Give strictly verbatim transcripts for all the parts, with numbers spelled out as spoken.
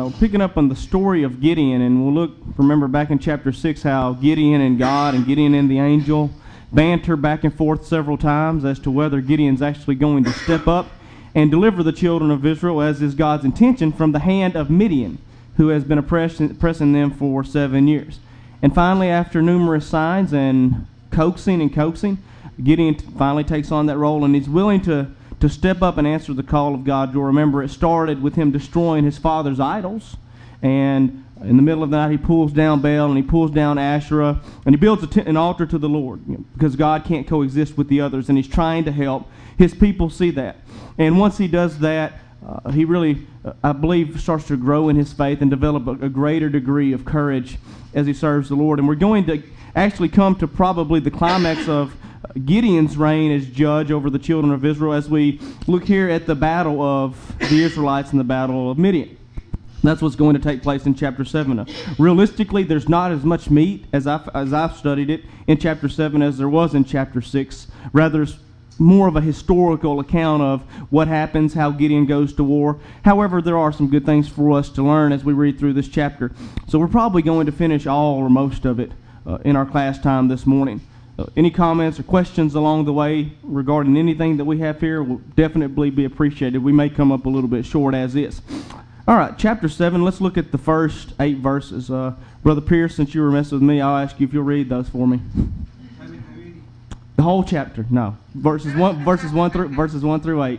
uh, picking up on the story of Gideon, and we'll look, remember back in chapter six how Gideon and God and Gideon and the angel banter back and forth several times as to whether Gideon's actually going to step up and deliver the children of Israel, as is God's intention, from the hand of Midian, who has been oppressing, oppressing them for seven years. And finally, after numerous signs and coaxing and coaxing, Gideon finally takes on that role, and he's willing to, to step up and answer the call of God. You'll remember it started with him destroying his father's idols, and in the middle of the night he pulls down Baal and he pulls down Asherah, and he builds a t- an altar to the Lord, you know, because God can't coexist with the others, and he's trying to help his people see that. And once he does that, uh, he really, uh, I believe, starts to grow in his faith and develop a, a greater degree of courage as he serves the Lord. And we're going to actually come to probably the climax of Gideon's reign as judge over the children of Israel as we look here at the battle of the Israelites and the battle of Midian. That's what's going to take place in chapter seven. Uh, realistically, there's not as much meat as I've, as I've studied it in chapter seven as there was in chapter six. Rather, it's more of a historical account of what happens, how Gideon goes to war. However, there are some good things for us to learn as we read through this chapter. So we're probably going to finish all or most of it uh, in our class time this morning. Uh, any comments or questions along the way regarding anything that we have here will definitely be appreciated. We may come up a little bit short as is. All right, chapter seven, let's look at the first eight verses. Uh, Brother Pierce, since you were messing with me, I'll ask you if you'll read those for me. The whole chapter, no. Verses one, verses one through verses one through eight.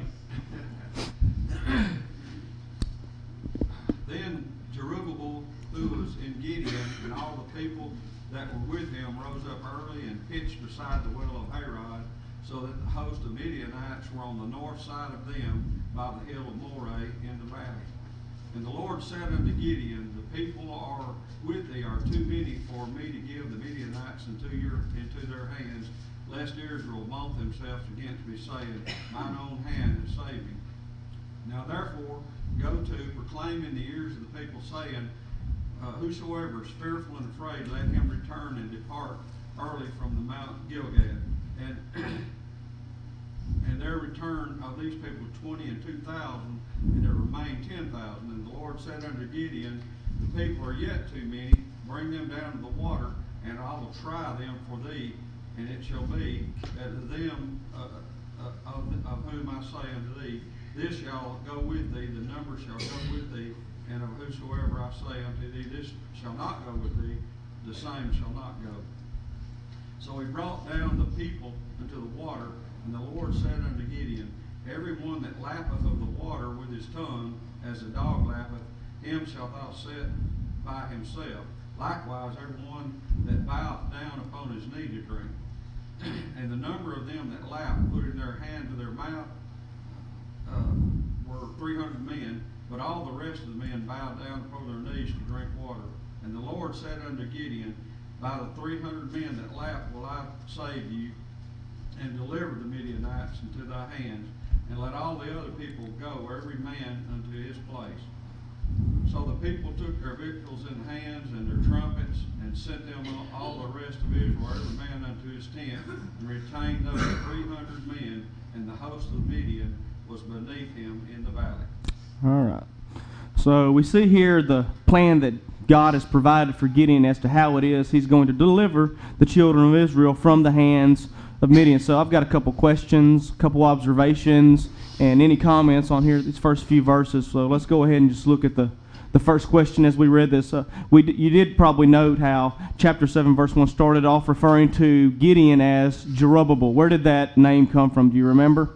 Then Jerubbaal, who was in Gideon, and all the people that were with him, rose up early and pitched beside the well of Harod, so that the host of Midianites were on the north side of them by the hill of Moreh in the valley. And the Lord said unto Gideon, the people are with thee are too many for me to give the Midianites into your into their hands, lest Israel vaunt themselves against me, saying, mine own hand has saved me. Now therefore go to, proclaim in the ears of the people, saying, uh, whosoever is fearful and afraid, let him return and depart early from the Mount Gilgad. And and there returned of these people twenty and two thousand, and there remained ten thousand. And the Lord said unto Gideon, the people are yet too many, bring them down to the water, and I will try them for thee. And it shall be that of them uh, uh, of, of whom I say unto thee, this shall go with thee, the number shall go with thee, and of whosoever I say unto thee, this shall not go with thee, the same shall not go. So he brought down the people into the water, and the Lord said unto Gideon, every one that lappeth of the water with his tongue, as a dog lappeth, him shalt thou set by himself. Likewise, every one that boweth down upon his knee to drink. And the number of them that lapped, putting their hand to their mouth, uh, were three hundred men, but all the rest of the men bowed down upon their knees to drink water. And the Lord said unto Gideon, by the three hundred men that lapped will I save you, and deliver the Midianites into thy hands, and let all the other people go, every man unto his place. So the people took their victuals in hands and their trumpets, and sent them all the rest of Israel, every man unto his tent, and retained those three hundred men, and the host of Midian was beneath him in the valley. All right. So we see here the plan that God has provided for Gideon as to how it is he's going to deliver the children of Israel from the hands of Midian. So I've got a couple questions, a couple observations, and any comments on here, these first few verses. So let's go ahead and just look at the, the first question as we read this. Uh, we d- you did probably note how chapter seven, verse one started off referring to Gideon as Jerubbaal. Where did that name come from? Do you remember?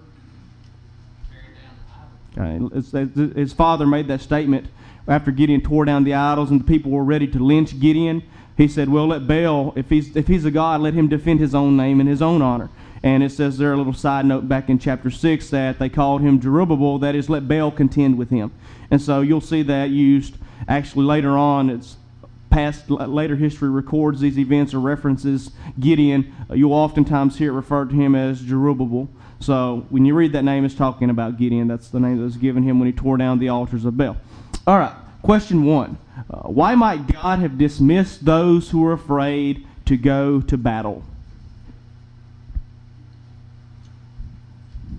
Okay. His father made that statement after Gideon tore down the idols and the people were ready to lynch Gideon. He said, well, let Baal, if he's if he's a god, let him defend his own name and his own honor. And it says there, a little side note back in chapter six, that they called him Jerubbaal, that is, let Baal contend with him. And so you'll see that used actually later on. It's past, later history records these events or references Gideon. You'll oftentimes hear it referred to him as Jerubbaal. So when you read that name, it's talking about Gideon. That's the name that was given him when he tore down the altars of Baal. All right, question one. Uh, why might God have dismissed those who are afraid to go to battle?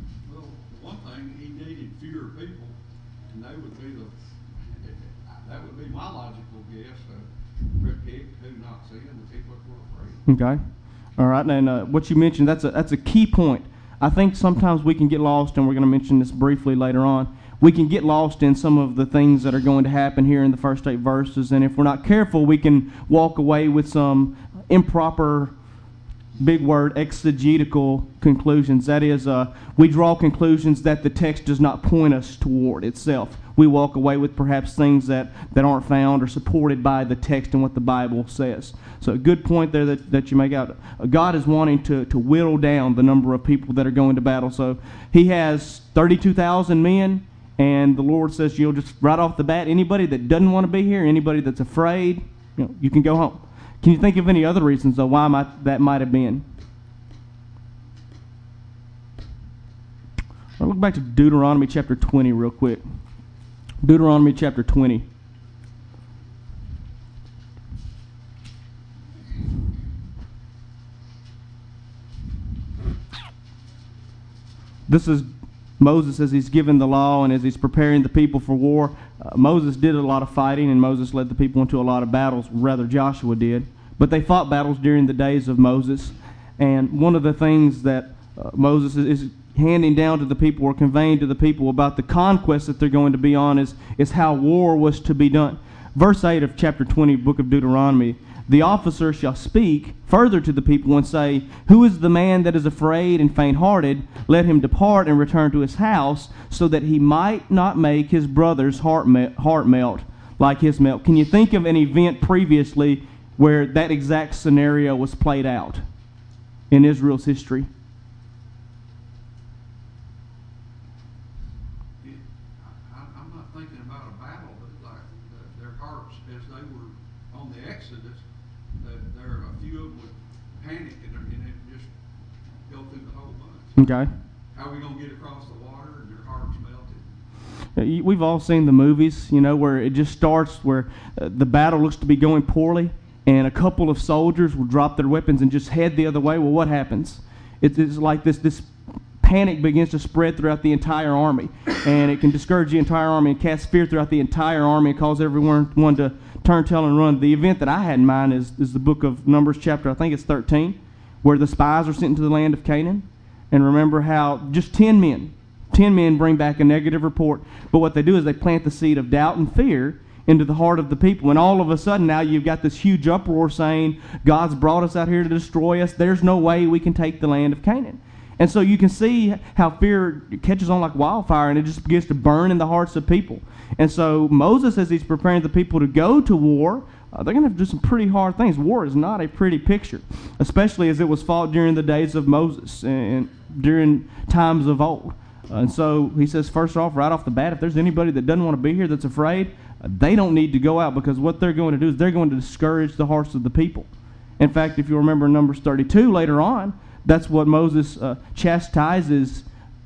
Well, one thing, he needed fewer people, and they would be the, that would be my logical guess. Uh, Rick picked who not seeing the people that were afraid. Okay. All right. And uh, what you mentioned, that's a, that's a key point. I think sometimes we can get lost, and we're going to mention this briefly later on. We can get lost in some of the things that are going to happen here in the first eight verses, and if we're not careful, we can walk away with some improper, big word, exegetical conclusions. That is, uh, we draw conclusions that the text does not point us toward itself. We walk away with perhaps things that, that aren't found or supported by the text and what the Bible says. So a good point there that, that you make out. God is wanting to, to whittle down the number of people that are going to battle. So he has thirty-two thousand men, and the Lord says, you know, just right off the bat, anybody that doesn't want to be here, anybody that's afraid, you know, you can go home. Can you think of any other reasons, though, why might, that might have been? I'll look back to Deuteronomy chapter twenty real quick. Deuteronomy chapter twenty. This is Moses as he's given the law and as he's preparing the people for war. Uh, Moses did a lot of fighting, and Moses led the people into a lot of battles, rather Joshua did. But they fought battles during the days of Moses. And one of the things that uh, Moses is, is handing down to the people or conveying to the people about the conquest that they're going to be on is, is how war was to be done. Verse eight of chapter twenty, book of Deuteronomy, the officer shall speak further to the people and say, who is the man that is afraid and faint-hearted? Let him depart and return to his house, so that he might not make his brother's heart, me- heart melt like his melt. Can you think of an event previously where that exact scenario was played out in Israel's history? I'm not thinking about a battle, but like the, their hearts as they were on the Exodus, that there are a few of them would panic and, and it just go through the whole bunch. Okay. How are we going to get across the water and their hearts melted? Uh, you- We've all seen the movies, you know, where it just starts where uh, the battle looks to be going poorly, and a couple of soldiers will drop their weapons and just head the other way. Well, what happens? It's, it's like this this panic begins to spread throughout the entire army, and it can discourage the entire army and cast fear throughout the entire army and cause everyone one to turn, tail, and run. The event that I had in mind is, is the book of Numbers chapter, I think it's thirteen, where the spies are sent into the land of Canaan. And remember how just ten men, ten men bring back a negative report, but what they do is they plant the seed of doubt and fear into the heart of the people. And all of a sudden now you've got this huge uproar saying, God's brought us out here to destroy us. There's no way we can take the land of Canaan. And so you can see how fear catches on like wildfire, and it just begins to burn in the hearts of people. And so Moses, as he's preparing the people to go to war, uh, they're going to have to do some pretty hard things. War is not a pretty picture, especially as it was fought during the days of Moses and during times of old. Uh, and so he says, first off, right off the bat, if there's anybody that doesn't want to be here that's afraid, uh, they don't need to go out, because what they're going to do is they're going to discourage the hearts of the people. In fact, if you remember in Numbers thirty-two later on, that's what Moses uh, chastises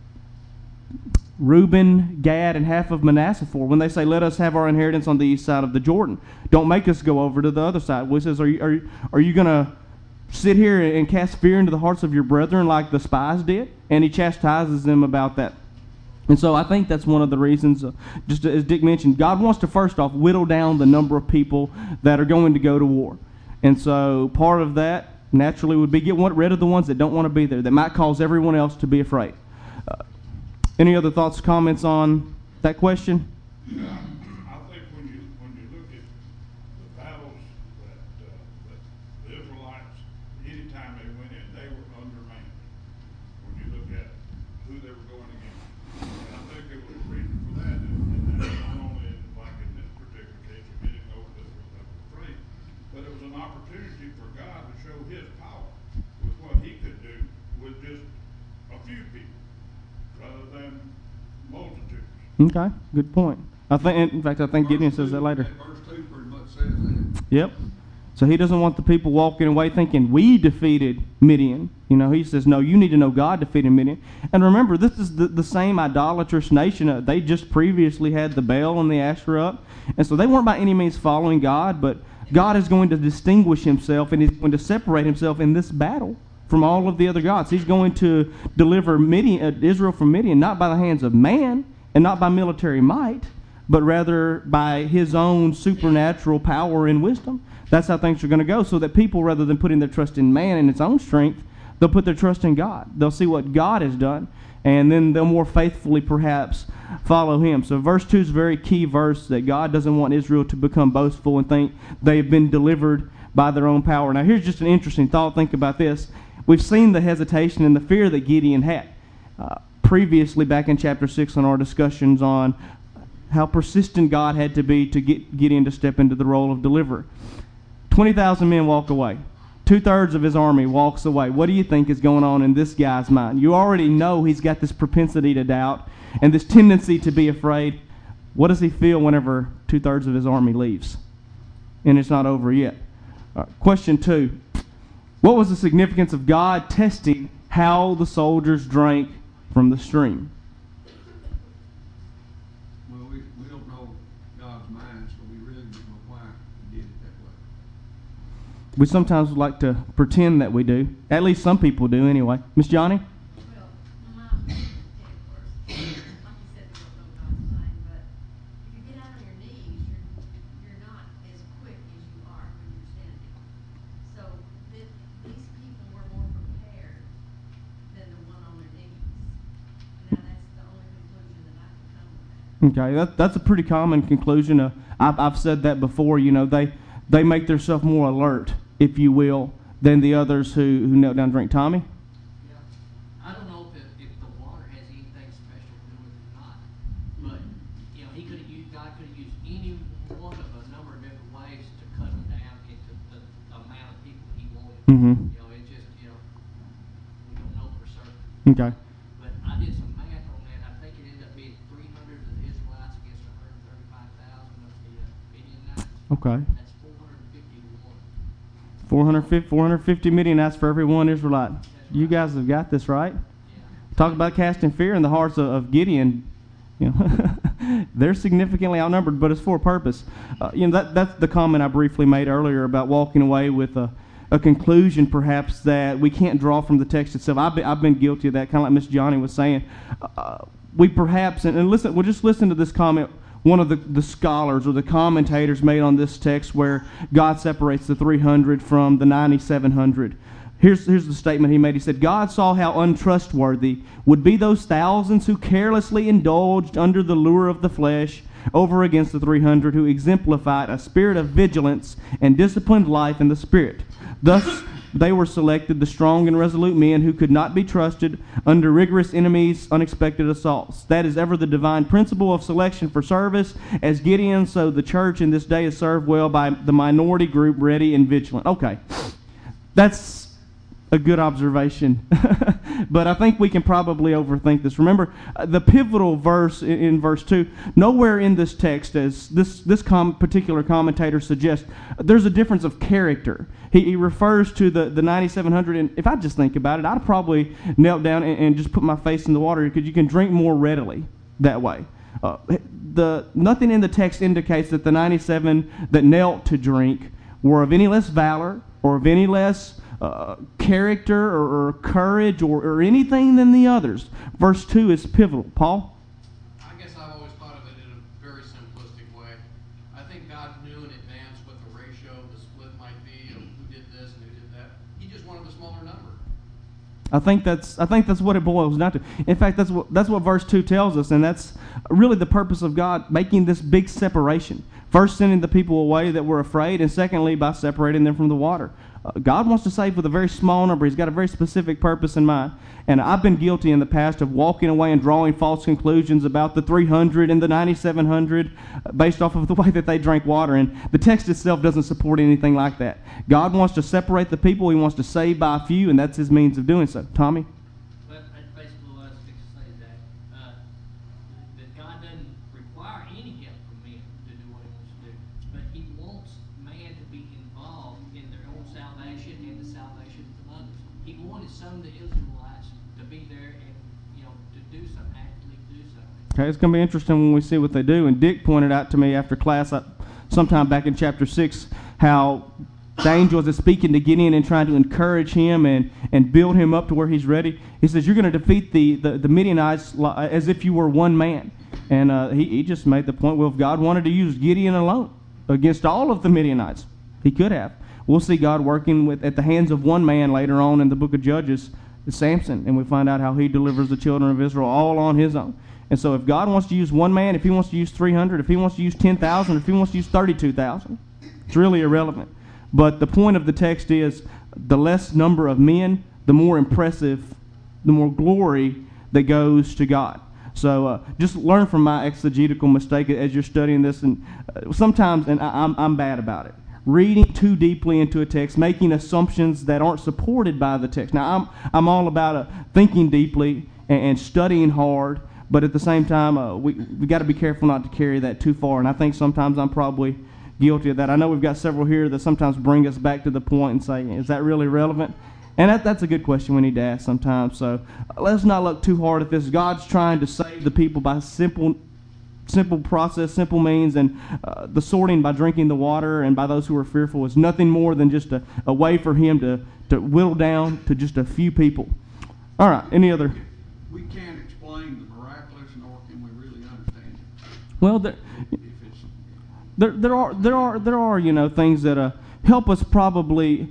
Reuben, Gad, and half of Manasseh for when they say, let us have our inheritance on the east side of the Jordan. Don't make us go over to the other side. Well, he says, are you, are you, are you going to sit here and cast fear into the hearts of your brethren like the spies did? And he chastises them about that. And so I think that's one of the reasons, uh, just as Dick mentioned, God wants to first off whittle down the number of people that are going to go to war. And so part of that naturally would be get rid of the ones that don't want to be there, that might cause everyone else to be afraid. Uh, any other thoughts, comments on that question? Yeah, I think when you when you look at the battles that, uh, that the Israelites, anytime they went in, they were undermanned. When you look at who they were going against, and I think there was a reason for that, and, and that's not only in, like in this particular case, you didn't know that they were afraid, but it was an opportunity for God to show His power with what He could do with just a few people, rather than multitudes. Okay, good point. I think, in fact, I think Gideon says that later. Verse two pretty much says that. Yep. So he doesn't want the people walking away thinking we defeated Midian. You know, he says, no, you need to know God defeated Midian. And remember, this is the, the same idolatrous nation. Uh, they just previously had the Baal and the Asherah up. And so they weren't by any means following God, but God is going to distinguish himself, and he's going to separate himself in this battle from all of the other gods. He's going to deliver Midian, uh, Israel from Midian, not by the hands of man and not by military might, but rather by his own supernatural power and wisdom. That's how things are going to go, so that people, rather than putting their trust in man and its own strength, they'll put their trust in God. They'll see what God has done, and then they'll more faithfully perhaps follow him. So verse two is a very key verse, that God doesn't want Israel to become boastful and think they've been delivered by their own power. Now here's just an interesting thought. Think about this. We've seen the hesitation and the fear that Gideon had. Uh, previously, back in chapter six, in our discussions on how persistent God had to be to get Gideon to step into the role of deliverer. twenty thousand men walk away. Two-thirds of his army walks away. What do you think is going on in this guy's mind? You already know he's got this propensity to doubt and this tendency to be afraid. What does he feel whenever two-thirds of his army leaves? And it's not over yet. Uh, question two. What was the significance of God testing how the soldiers drank from the stream? Well, we, we don't know God's mind, so we really don't know why he did it that way. We sometimes like to pretend that we do. At least some people do anyway. Miss Johnny? Well, my opinion, of course, like you said, we don't know God's mind, but if you get out on your knees, you're, you're not as quick as you are when you're standing. So th- these people were more prepared than the one on their knees. Now that's the only conclusion that I can come with that. Okay, that, that's a pretty common conclusion. Uh, I've, I've said that before. You know, they, they make themselves more alert, if you will, than the others who, who knelt down and drank. Tommy? Yeah. I don't know if, it, if the water has anything special to do with it or not, but, you know, he could have used, God could have used any one of a number of different ways to cut them down into the, the amount of people he wanted. Mm-hmm. You know, it just, you know, we don't know for certain. Okay. But I did some math on that. I think it ended up being three hundred of the Israelites against one hundred thirty-five thousand of the uh, Midianites. Okay. That's four hundred fifty to one. four hundred fifty, four hundred fifty Midianites for every one Israelite. You guys have got this, right? Yeah. Talk about casting fear in the hearts of, of Gideon. You know, they're significantly outnumbered, but it's for a purpose. Uh, you know, that that's the comment I briefly made earlier about walking away with a, a conclusion, perhaps, that we can't draw from the text itself. I've been, I've been guilty of that, kind of like Miss Johnny was saying. Uh, we perhaps, and, and listen, we'll just listen to this comment one of the, the scholars or the commentators made on this text, where God separates the three hundred from the ninety-seven hundred. Here's, here's the statement he made. He said, God saw how untrustworthy would be those thousands who carelessly indulged under the lure of the flesh over against the three hundred who exemplified a spirit of vigilance and disciplined life in the Spirit. Thus, they were selected, the strong and resolute men who could not be trusted under rigorous enemies' unexpected assaults. That is ever the divine principle of selection for service. As Gideon, so the church in this day is served well by the minority group, ready and vigilant. Okay, that's a good observation. But I think we can probably overthink this. Remember, uh, the pivotal verse in, in verse two, nowhere in this text, as this, this com- particular commentator suggests, there's a difference of character. He, he refers to the, the ninety-seven hundred, and if I just think about it, I'd probably knelt down and, and just put my face in the water, because you can drink more readily that way. Uh, the nothing in the text indicates that the ninety-seven that knelt to drink were of any less valor or of any less Uh, character or, or courage or, or anything than the others. Verse two is pivotal. Paul? I guess I've always thought of it in a very simplistic way. I think God knew in advance what the ratio, the split might be of who did this and who did that. He just wanted a smaller number. I think that's I think that's what it boils down to. In fact, that's what that's what verse two tells us, and that's really the purpose of God making this big separation. First, sending the people away that were afraid, and secondly, by separating them from the water. Uh, God wants to save with a very small number. He's got a very specific purpose in mind. And I've been guilty in the past of walking away and drawing false conclusions about the three hundred and the ninety-seven hundred uh, based off of the way that they drank water. And the text itself doesn't support anything like that. God wants to separate the people. He wants to save by a few, and that's his means of doing so. Tommy? Well, that's basically what I was fixing to say, Zach. Uh, that God doesn't require any help from men to do what he wants to do. But he wants man to be involved in their own salvation and the salvation of others. He wanted some of the Israelites to be there and, you know, to do something, actually do something. Okay, it's going to be interesting when we see what they do. And Dick pointed out to me after class, uh, sometime back in chapter six, how the angel is speaking to Gideon and trying to encourage him and, and build him up to where he's ready. He says, you're going to defeat the, the, the Midianites as if you were one man. And uh, he, he just made the point, well, if God wanted to use Gideon alone against all of the Midianites, he could have. We'll see God working with at the hands of one man later on in the book of Judges, Samson, and we find out how he delivers the children of Israel all on his own. And so if God wants to use one man, if he wants to use three hundred, if he wants to use ten thousand, if he wants to use thirty-two thousand, it's really irrelevant. But the point of the text is the less number of men, the more impressive, the more glory that goes to God. So uh, just learn from my exegetical mistake as you're studying this. And uh, sometimes, and I, I'm, I'm bad about it, reading too deeply into a text, making assumptions that aren't supported by the text. Now, I'm, I'm all about uh, thinking deeply and, and studying hard, but at the same time, uh, we we got to be careful not to carry that too far. And I think sometimes I'm probably guilty of that. I know we've got several here that sometimes bring us back to the point and say, is that really relevant? And that, that's a good question we need to ask sometimes. So uh, let's not look too hard at this. God's trying to save the people by simple simple process, simple means, and uh, the sorting by drinking the water and by those who are fearful is nothing more than just a, a way for him to, to whittle down to just a few people. All right, any other? We can't explain the miraculous, nor can we really understand it. Well, there, If it's, there, there are, there are, there are, you know, things that uh, help us probably.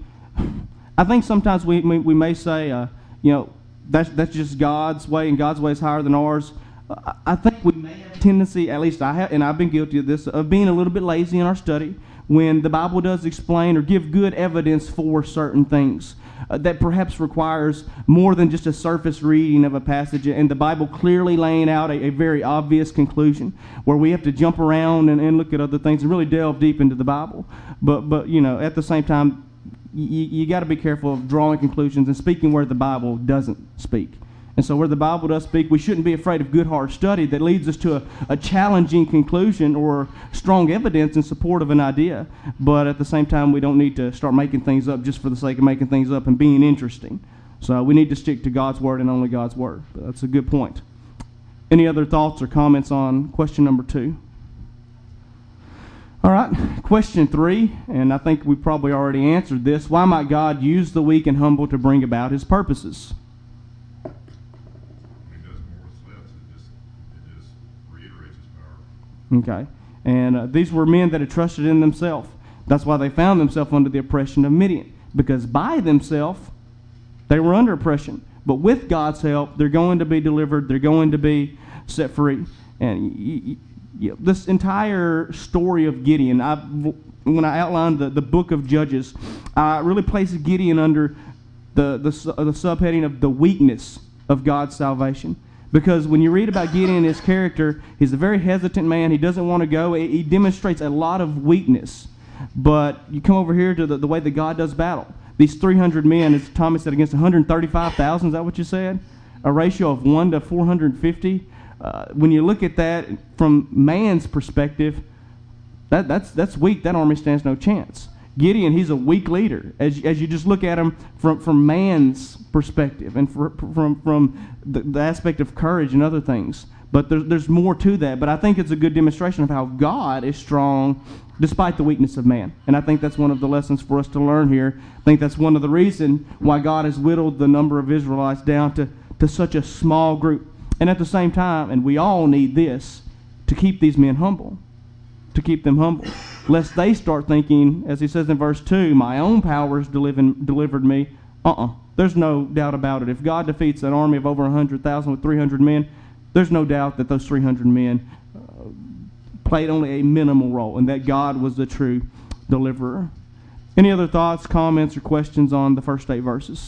I think sometimes we we, we may say, uh, you know, that's that's just God's way, and God's way is higher than ours. Uh, I think we may have a tendency, at least I have, and I've been guilty of this, of being a little bit lazy in our study when the Bible does explain or give good evidence for certain things uh, that perhaps requires more than just a surface reading of a passage, and the Bible clearly laying out a, a very obvious conclusion where we have to jump around and, and look at other things and really delve deep into the Bible. But, but you know, at the same time, you, you got to be careful of drawing conclusions and speaking where the Bible doesn't speak. And so where the Bible does speak, we shouldn't be afraid of good hard study that leads us to a, a challenging conclusion or strong evidence in support of an idea. But at the same time, we don't need to start making things up just for the sake of making things up and being interesting. So we need to stick to God's Word and only God's Word. But that's a good point. Any other thoughts or comments on question number two? All right, question three, and I think we probably already answered this. Why might God use the weak and humble to bring about his purposes? Okay, and uh, these were men that had trusted in themselves. That's why they found themselves under the oppression of Midian, because by themselves they were under oppression. But with God's help, they're going to be delivered. They're going to be set free. And y- y- y- this entire story of Gideon, I, when I outlined the, the book of Judges, I really placed Gideon under the, the, the subheading of the weakness of God's salvation. Because when you read about Gideon and his character, he's a very hesitant man. He doesn't want to go. He demonstrates a lot of weakness. But you come over here to the, the way that God does battle. These three hundred men, as Thomas said, against one hundred thirty-five thousand, is that what you said? A ratio of one to four hundred fifty. Uh, when you look at that from man's perspective, that, that's, that's weak. That army stands no chance. Gideon, he's a weak leader. As, as you just look at him from, from man's perspective and for, from, from the, the aspect of courage and other things. But there's, there's more to that. But I think it's a good demonstration of how God is strong despite the weakness of man. And I think that's one of the lessons for us to learn here. I think that's one of the reasons why God has whittled the number of Israelites down to, to such a small group. And at the same time, and we all need this, to keep these men humble. To keep them humble. Lest they start thinking, as he says in verse two, my own power has delivered, delivered me. Uh-uh. There's no doubt about it. If God defeats an army of over one hundred thousand with three hundred men, there's no doubt that those three hundred men uh, played only a minimal role and that God was the true deliverer. Any other thoughts, comments, or questions on the first eight verses?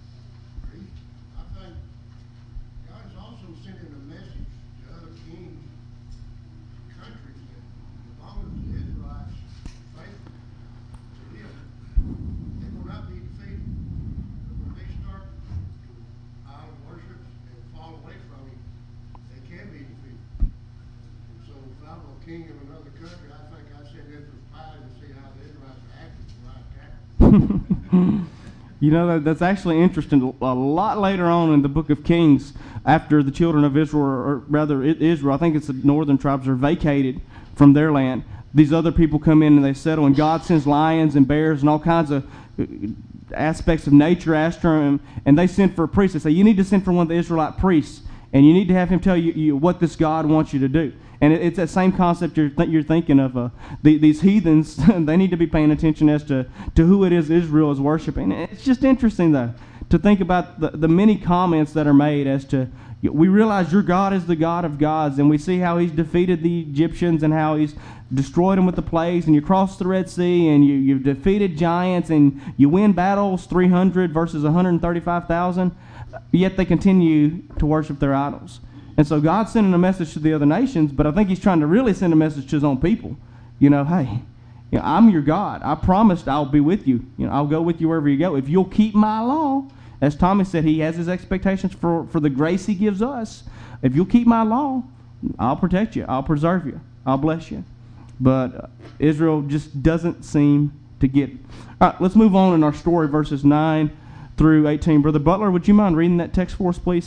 I think God is also sending a message to other kings, countries, that as long as the Israelites are faithful to Him, they will not be defeated. But when they start to idol worship and fall away from Him, they can be defeated. And so if I were a king of another country, I think I'd send in for spies and see how the Israelites are acting before I attack them. You know, that, that's actually interesting. A lot later on in the book of Kings, after the children of Israel, or rather Israel, I think it's the northern tribes, are vacated from their land, these other people come in and they settle, and God sends lions and bears and all kinds of aspects of nature after them, and they send for a priest. They say, you need to send for one of the Israelite priests. and you need to have him tell you, you what this God wants you to do. And it, it's that same concept you're, th- you're thinking of. Uh, the, these heathens, they need to be paying attention as to, to who it is Israel is worshiping. It's just interesting, though, to think about the, the many comments that are made as to, we realize your God is the God of gods, and we see how he's defeated the Egyptians and how he's destroyed them with the plagues, and you cross the Red Sea, and you, you've defeated giants, and you win battles, three hundred versus one hundred thirty-five thousand, yet they continue to worship their idols. And so God's sending a message to the other nations, but I think he's trying to really send a message to his own people. You know, hey, you know, I'm your God. I promised I'll be with you. You know, I'll go with you wherever you go. If you'll keep my law, as Thomas said, he has his expectations for, for the grace he gives us. If you'll keep my law, I'll protect you. I'll preserve you. I'll bless you. But uh, Israel just doesn't seem to get it. All right, let's move on in our story, verses nine through eighteen. Brother Butler, would you mind reading that text for us, please?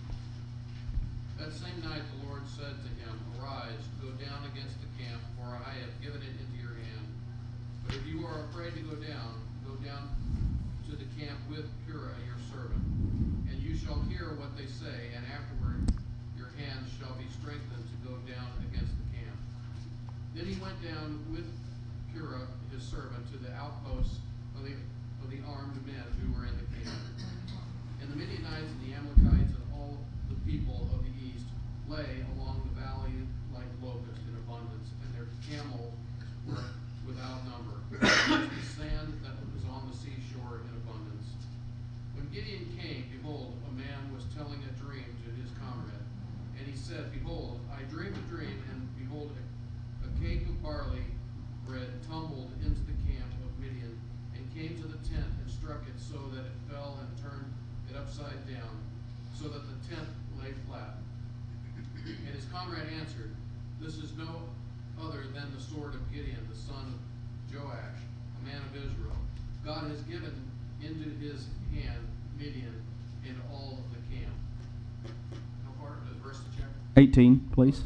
That same night the Lord said to him, Arise, go down against the camp, for I have given it into your hand. But if you are afraid to go down, go down to the camp with Purah your servant, and you shall hear what they say, and afterward your hands shall be strengthened to go down against the camp. Then he went down with Purah his servant to the outposts of the, of the armed men who were in the camp. And the Midianites and the Amalekites and all the people of the east lay along the valley like locusts in abundance, and their camels were without number, as the sand that was on the seashore in abundance. When Gideon came, behold, a man was telling a dream to his comrade. And he said, Behold, I dreamed a dream, and behold, a, a cake of barley bread tumbled into the camp of Midian, and came to the tent and struck it so that it fell and turned it upside down, so that the tent lay flat. And his comrade answered, This is no other than the sword of Gideon, the son of Joash, a man of Israel. God has given into his hand Midian and all of the camp. How far? The verse of chapter? eighteen, please.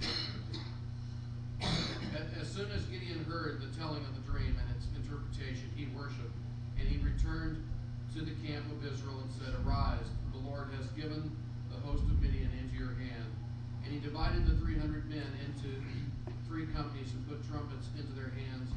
As soon as Gideon heard the telling of the dream and its interpretation, he worshipped, and he returned to the camp of Israel and said, Arise, the Lord has given the host of Midian into your hand. And he divided the three hundred men into three companies and put trumpets into their hands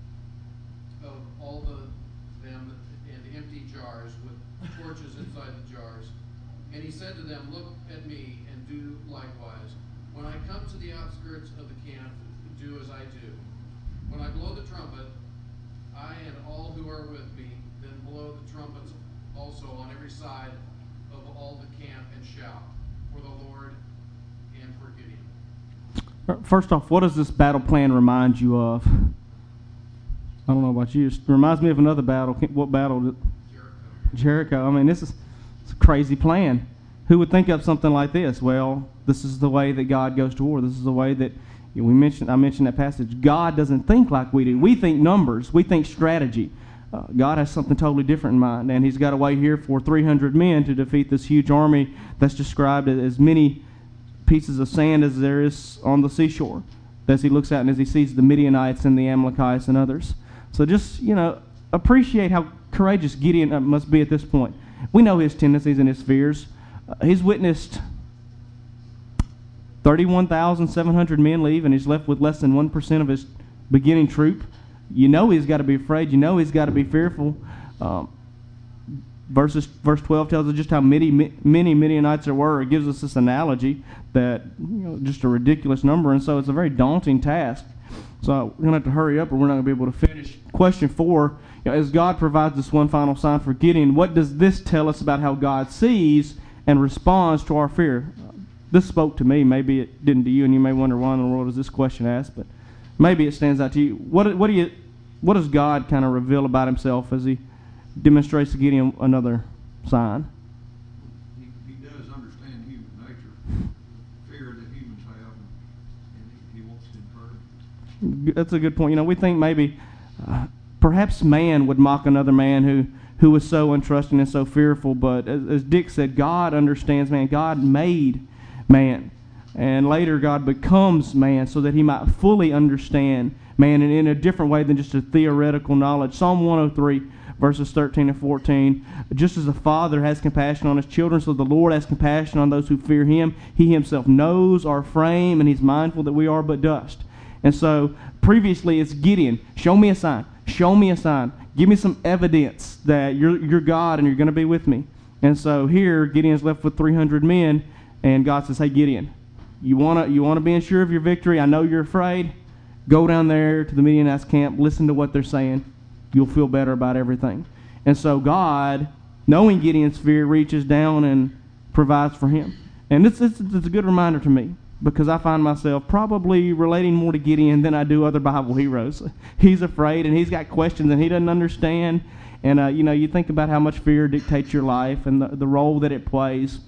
of all the them and empty jars with torches inside the jars. And he said to them, Look at me and do likewise. When I come to the outskirts of the camp, do as I do. When I blow the trumpet, I and all who are with me, then blow the trumpets also on every side of all the camp, and shout for the Lord and for Gideon. First off, what does this battle plan remind you of? I don't know about you. It reminds me of another battle. What battle? Did, Jericho. Jericho. I mean, this is it's a crazy plan. Who would think of something like this? Well, this is the way that God goes to war. This is the way that you know, we mentioned. I mentioned that passage. God doesn't think like we do. We think numbers. We think strategy. Uh, God has something totally different in mind, and He's got a way here for three hundred men to defeat this huge army that's described as many pieces of sand as there is on the seashore. As He looks out and as He sees the Midianites and the Amalekites and others. So just, you know, appreciate how courageous Gideon must be at this point. We know his tendencies and his fears. Uh, he's witnessed thirty-one thousand seven hundred men leave, and he's left with less than one percent of his beginning troop. You know he's got to be afraid. You know he's got to be fearful. Um, verses, verse twelve tells us just how many, many Midianites there were. It gives us this analogy that, you know, just a ridiculous number, and so it's a very daunting task. So we're going to have to hurry up or we're not going to be able to finish. Question four, you know, as God provides this one final sign for Gideon, what does this tell us about how God sees and responds to our fear? This spoke to me. Maybe it didn't to you, and you may wonder why in the world is this question asked, but maybe it stands out to you. What, what, do you, what does God kind of reveal about Himself as He demonstrates to Gideon another sign? He, he does understand human nature, fear that humans have, and he, he wants to encourage. That's a good point. You know, we think maybe uh, perhaps man would mock another man who, who was so untrusting and so fearful, but as, as Dick said, God understands man. God made man. And later God becomes man so that he might fully understand man in, in a different way than just a theoretical knowledge. Psalm one oh three, verses thirteen and fourteen. Just as a father has compassion on his children, so the Lord has compassion on those who fear him. He himself knows our frame, and he's mindful that we are but dust. And so previously it's Gideon. Show me a sign. Show me a sign. Give me some evidence that you're, you're God and you're going to be with me. And so here Gideon's left with three hundred men, and God says, hey, Gideon, you want to you want to be sure of your victory? I know you're afraid. Go down there to the Midianites camp. Listen to what they're saying. You'll feel better about everything. And so God, knowing Gideon's fear, reaches down and provides for him. And it's, it's, it's a good reminder to me, because I find myself probably relating more to Gideon than I do other Bible heroes. He's afraid, and he's got questions, and he doesn't understand. And, uh, you know, you think about how much fear dictates your life and the, the role that it plays.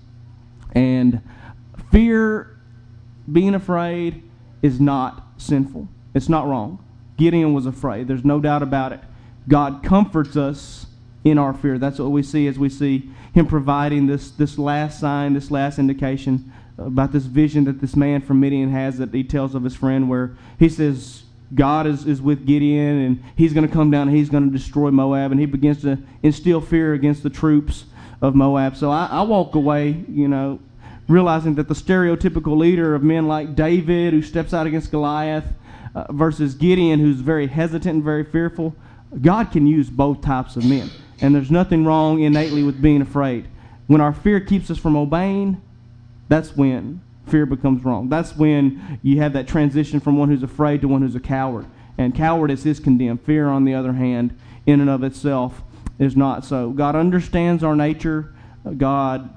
And fear, being afraid, is not sinful. It's not wrong. Gideon was afraid. There's no doubt about it. God comforts us in our fear. That's what we see as we see him providing this, this last sign, this last indication about this vision that this man from Midian has that he tells of his friend, where he says God is, is with Gideon and he's going to come down and he's going to destroy Moab, and he begins to instill fear against the troops of Moab. So I, I walk away, you know, realizing that the stereotypical leader of men like David, who steps out against Goliath, uh, versus Gideon, who's very hesitant and very fearful, God can use both types of men. And there's nothing wrong innately with being afraid. When our fear keeps us from obeying, that's when fear becomes wrong. That's when you have that transition from one who's afraid to one who's a coward. And cowardice is condemned. Fear, on the other hand, in and of itself, is not so. God understands our nature. God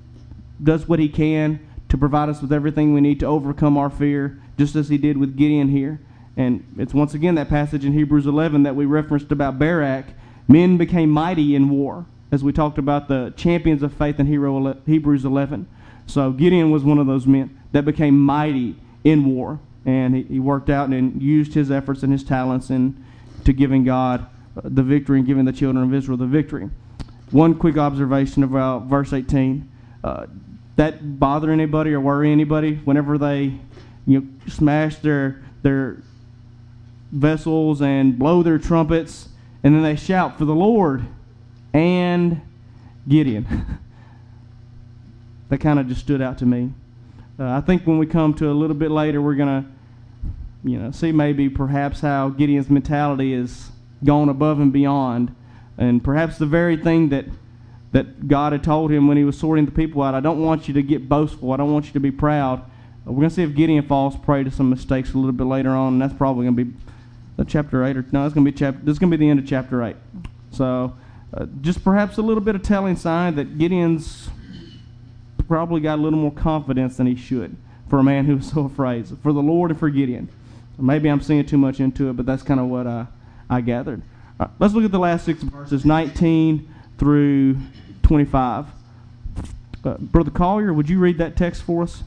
does what he can to provide us with everything we need to overcome our fear, just as he did with Gideon here. And it's once again that passage in Hebrews eleven that we referenced about Barak. Men became mighty in war, as we talked about the champions of faith in Hebrews eleven. So Gideon was one of those men that became mighty in war, and he, he worked out and used his efforts and his talents in to giving God the victory and giving the children of Israel the victory. One quick observation about verse eighteen. Uh, that bother anybody or worry anybody whenever they, you know, smash their their vessels and blow their trumpets, and then they shout for the Lord and Gideon? That kind of just stood out to me. Uh, I think when we come to a little bit later, we're going to, you know, see maybe perhaps how Gideon's mentality is gone above and beyond, and perhaps the very thing that that God had told him when he was sorting the people out, I don't want you to get boastful, I don't want you to be proud. Uh, we're going to see if Gideon falls prey to some mistakes a little bit later on, and that's probably going to be the chapter eight, or no, it's going to be chapter. This is going to be the end of chapter eight. So, uh, just perhaps a little bit of telling sign that Gideon's probably got a little more confidence than he should for a man who was so afraid. So for the Lord and for Gideon. Maybe I'm seeing too much into it, but that's kind of what uh, I gathered. Right, let's look at the last six verses, nineteen through twenty-five. Uh, Brother Collier, would you read that text for us?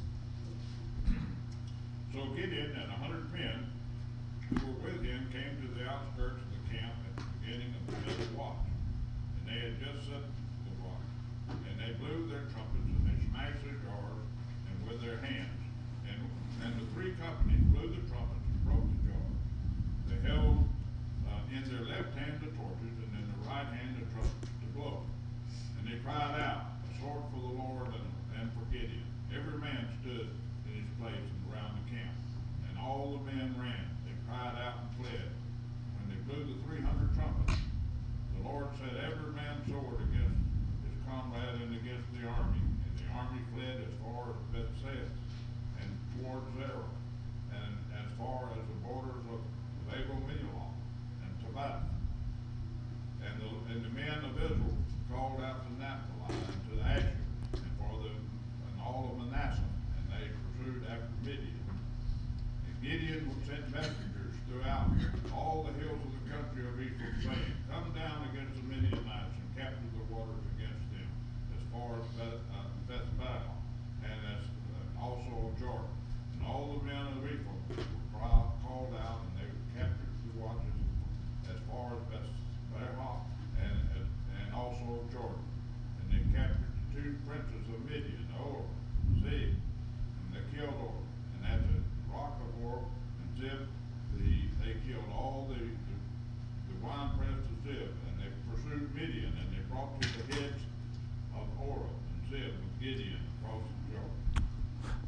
So Gideon and a hundred men who were with him came to the outskirts of the camp at the beginning of the middle watch. And they had just set the watch. And they blew their trumpets, and they smashed their jars and with their hands. And and the three companies blew the trumpets and broke the jars. They held uh, in their left hand the torches, and in their right hand the trumpets to blow. And they cried out, a sword for the Lord and, and for Gideon. Every man stood in his place and around the camp. And all the men ran. They cried out and fled. When they blew the three hundred trumpets, the Lord set every man's sword against his comrade and against the army. And the army fled as far as Bethsaida and toward Zerah, and as far as the borders of Abel-Meholah and Tabbath. And the, and the men of Israel called out to Naphtali and to Asher, and for the and all of Manasseh, and they pursued after Midian. And Gideon sent messengers throughout all the hills of the country of Ephraim, saying, "Come down against the Midianites and capture the waters against them, as far as Beth, uh, Bethbaal, and as uh, also Jordan." And all the men of Ephraim were called out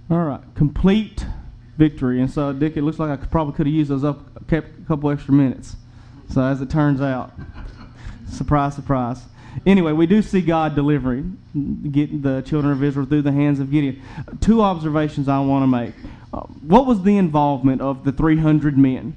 All right, complete victory. And so, Dick, it looks like I could, probably could have used those up, kept a couple extra minutes. So as it turns out, surprise, surprise. Anyway, we do see God delivering get the children of Israel through the hands of Gideon. Two observations I want to make. Uh, what was the involvement of the three hundred men?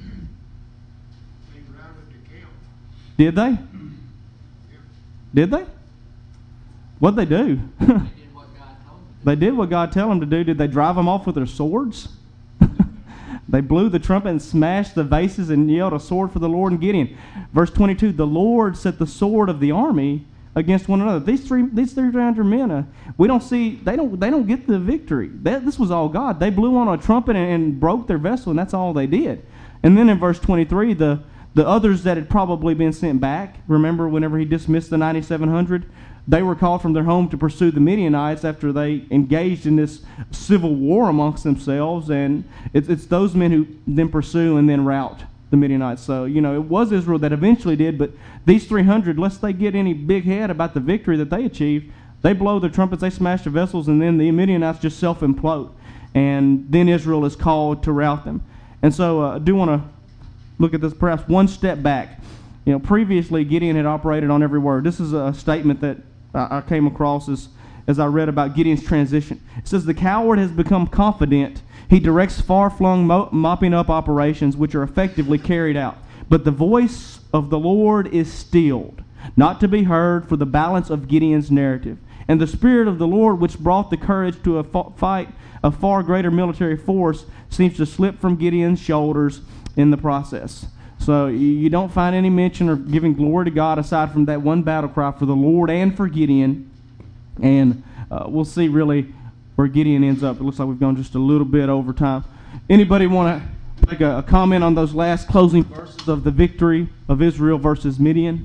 They routed the camp. Did they? Yeah. Did they? What'd they do? They did what God told them. They did what God told them to do. Did they drive them off with their swords? They blew the trumpet and smashed the vases and yelled, "A sword for the Lord and Gideon." Verse twenty-two, the Lord set the sword of the army against one another. These three, these three hundred men, uh, we don't see, they don't, they don't get the victory. That, this was all God. They blew on a trumpet and, and broke their vessel, and that's all they did. And then in verse twenty-three, the, the others that had probably been sent back, remember whenever he dismissed the ninety-seven hundred? They were called from their home to pursue the Midianites after they engaged in this civil war amongst themselves, and it's, it's those men who then pursue and then rout the Midianites. So, you know, it was Israel that eventually did, but these three hundred, lest they get any big head about the victory that they achieved, they blow their trumpets, they smash the vessels, and then the Midianites just self-implode. And then Israel is called to rout them. And so uh, I do want to look at this perhaps one step back. You know, previously Gideon had operated on every word. This is a statement that I, I came across as, as I read about Gideon's transition. It says, the coward has become confident. He directs far-flung mo- mopping up operations which are effectively carried out. But the voice of the Lord is stilled, not to be heard for the balance of Gideon's narrative. And the Spirit of the Lord, which brought the courage to a fa- fight a far greater military force, seems to slip from Gideon's shoulders in the process. So you don't find any mention of giving glory to God aside from that one battle cry for the Lord and for Gideon. And uh, we'll see really where Gideon ends up. It looks like we've gone just a little bit over time. Anybody want to make a, a comment on those last closing verses of the victory of Israel versus Midian?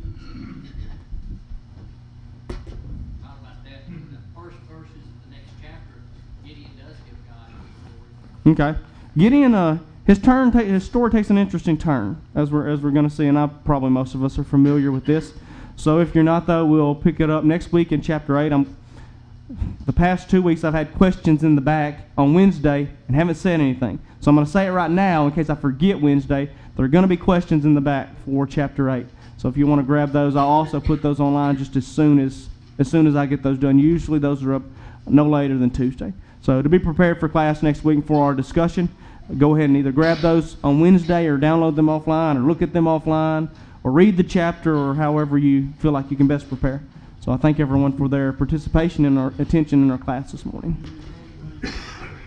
Talk about that. The first verses of the next chapter, Gideon does give God the glory. Okay. Gideon, uh, his turn, ta- his story takes an interesting turn, as we're as we're going to see, and I probably most of us are familiar with this. So if you're not, though, we'll pick it up next week in chapter eight. I'm, the past two weeks I've had questions in the back on Wednesday and haven't said anything. So I'm going to say it right now in case I forget Wednesday. There are going to be questions in the back for chapter eight. So if you want to grab those, I'll also put those online just as soon as as soon as I get those done. Usually those are up no later than Tuesday. So to be prepared for class next week for our discussion, go ahead and either grab those on Wednesday or download them offline or look at them offline or read the chapter or however you feel like you can best prepare. So I thank everyone for their participation and our attention in our class this morning.